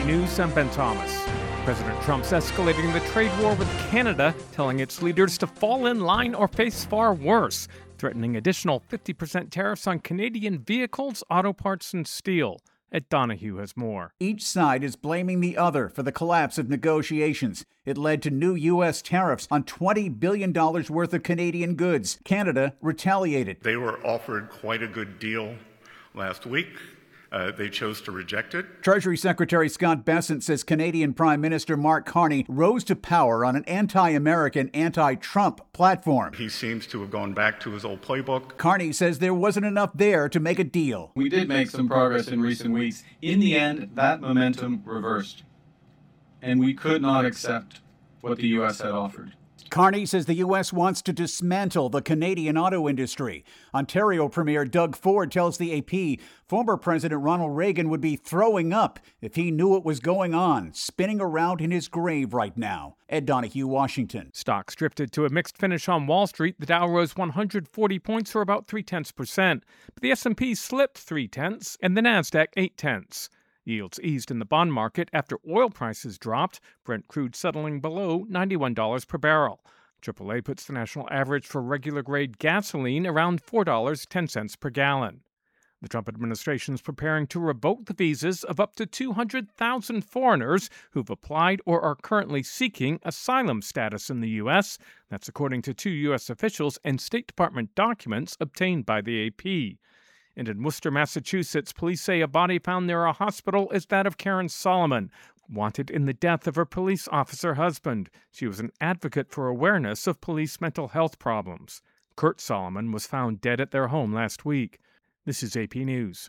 AP News, I'm Ben Thomas. President Trump's escalating the trade war with Canada, telling its leaders to fall in line or face far worse, threatening additional 50% tariffs on Canadian vehicles, auto parts, and steel. Ed Donahue has more. Each side is blaming the other for the collapse of negotiations. It led to new U.S. tariffs on $20 billion worth of Canadian goods. Canada retaliated. They were offered quite a good deal last week. They chose to reject it. Treasury Secretary Scott Bessent says Canadian Prime Minister Mark Carney rose to power on an anti-American, anti-Trump platform. He seems to have gone back to his old playbook. Carney says there wasn't enough there to make a deal. We did make some progress in recent weeks. In the end, that momentum reversed, and we could not accept what the U.S. had offered. Carney says the U.S. wants to dismantle the Canadian auto industry. Ontario Premier Doug Ford tells the AP former President Ronald Reagan would be throwing up if he knew what was going on, spinning around in his grave right now. Ed Donahue, Washington. Stocks drifted to a mixed finish on Wall Street. The Dow rose 140 points, or about 0.3%. But the S&P slipped 0.3, and the Nasdaq 0.8. Yields eased in the bond market after oil prices dropped, Brent crude settling below $91 per barrel. AAA puts the national average for regular-grade gasoline around $4.10 per gallon. The Trump administration is preparing to revoke the visas of up to 200,000 foreigners who've applied or are currently seeking asylum status in the U.S. That's according to two U.S. officials and State Department documents obtained by the AP. And in Worcester, Massachusetts, police say a body found near a hospital is that of Karen Solomon, wanted in the death of her police officer husband. She was an advocate for awareness of police mental health problems. Kurt Solomon was found dead at their home last week. This is AP News.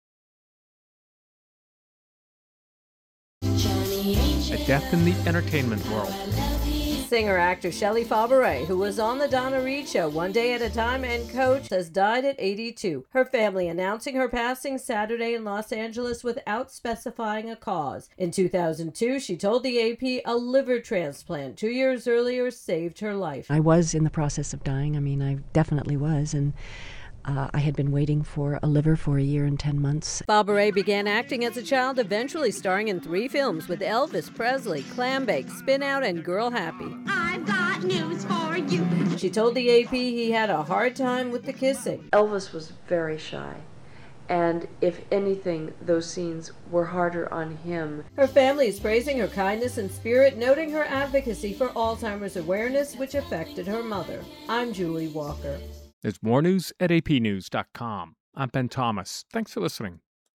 A death in the entertainment world. Singer-actor Shelley Fabares, who was on the Donna Reed Show One Day at a Time and Coach, has died at 82. Her family announcing her passing Saturday in Los Angeles without specifying a cause. In 2002, she told the AP a liver transplant 2 years earlier saved her life. I was in the process of dying. I definitely was, and I had been waiting for a liver for 1 year and 10 months. Fabares began acting as a child, eventually starring in 3 films with Elvis Presley, Clambake, Spin Out, and Girl Happy. I've got news for you. She told the AP he had a hard time with the kissing. Elvis was very shy, and if anything, those scenes were harder on him. Her family is praising her kindness and spirit, noting her advocacy for Alzheimer's awareness, which affected her mother. I'm Julie Walker. There's more news at apnews.com. I'm Ben Thomas. Thanks for listening.